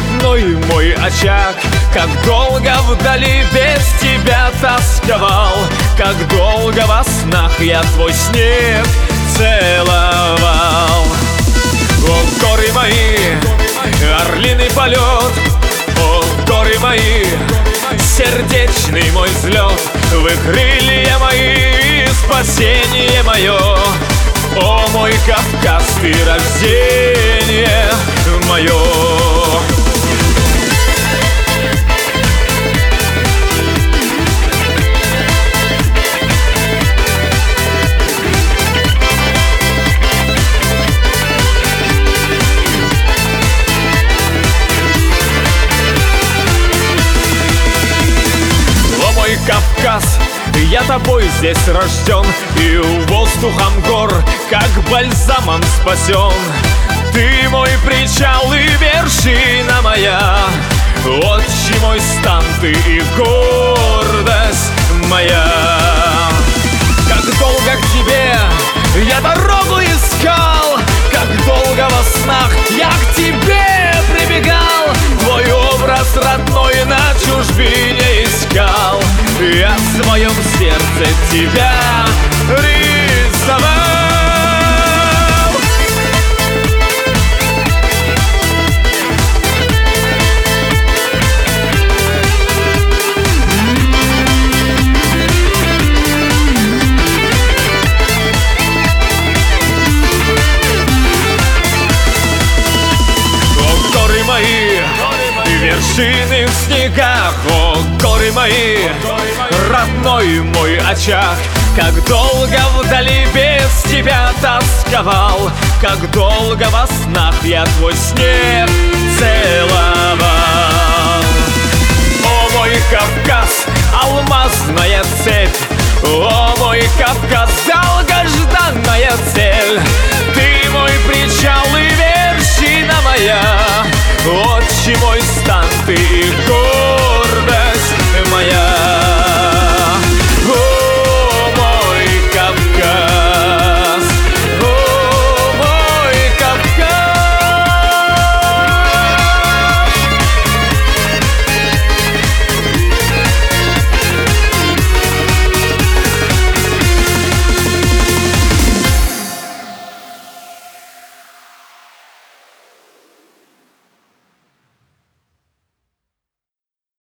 родной мой очаг. Как долго вдали без тебя тосковал, как долго во снах я твой снег целовал. О, горы мои, орлиный полет, о, горы мои, сердечный мой взлет. Вы крылья мои, спасение мое, о, мой Кавказ, ты рождение мое. Кавказ, я тобой здесь рожден, и воздухом гор, как бальзамом спасен. Ты мой причал и вершина моя, отче мой стан ты и гордость моя. Как долго к тебе я дорогу искал, как долго во снах я к тебе прибегал. Твой образ родной на чужбине искал, я в своем сердце тебя рисовал. О, горы мои, вершины в снегах, о, горы мои, родной мой очаг. Как долго вдали без тебя тосковал, как долго во снах я твой снег целовал. О, мой Кавказ, алмазная цепь, о, мой Кавказ,